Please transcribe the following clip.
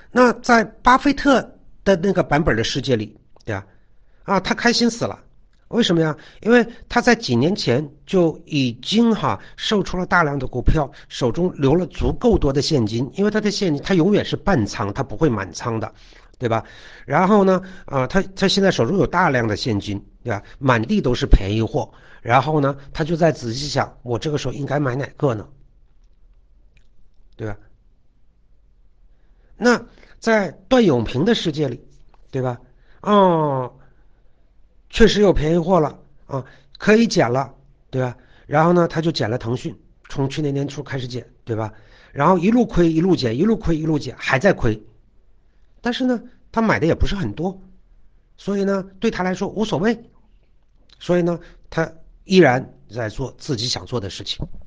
那在巴菲特的那个版本的世界里，对吧？他开心死了。为什么呀？因为他在几年前就已经售出了大量的股票，手中留了足够多的现金，因为他的现金他永远是半仓，他不会满仓的，对吧？然后呢，他现在手中有大量的现金，对吧？满地都是便宜货，然后呢，他就在仔细想，我这个时候应该买哪个呢？对吧？那在段永平的世界里，对吧？哦，确实有便宜货了可以减了，对吧？然后呢，他就减了腾讯，从去年年初开始减，对吧？然后一路亏一路减，一路亏一路减，还在亏。但是呢，他买的也不是很多，所以呢，对他来说无所谓。所以呢，他依然在做自己想做的事情。